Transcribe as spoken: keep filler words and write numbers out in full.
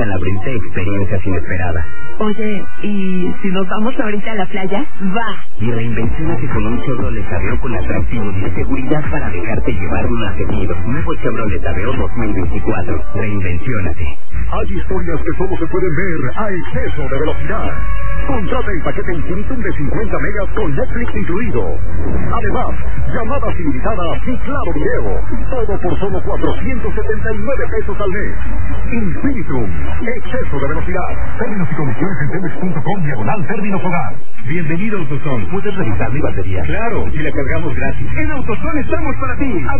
buscan abrirte experiencias inesperadas. Oye, ¿y si nos vamos ahorita a la playa? ¡Va! Y reinvenciónate con un Chevrolet Aveo con atractivos y seguridad para dejarte llevar más seguido. Nuevo Chevrolet Aveo dos mil veinticuatro. Reinvenciónate. Hay historias que solo se pueden ver a exceso de velocidad. Contrata el paquete Infinitum de cincuenta megas con Netflix incluido. Además, llamadas ilimitadas y claro video. Todo por solo cuatrocientos setenta y nueve pesos al mes. Infinitum, exceso de velocidad. Términos y condiciones en telmex punto com diagonal términos hogar. Bienvenido a AutoZone. ¿Puedes revisar mi batería? Claro, y la cargamos gratis. En AutoZone estamos para ti.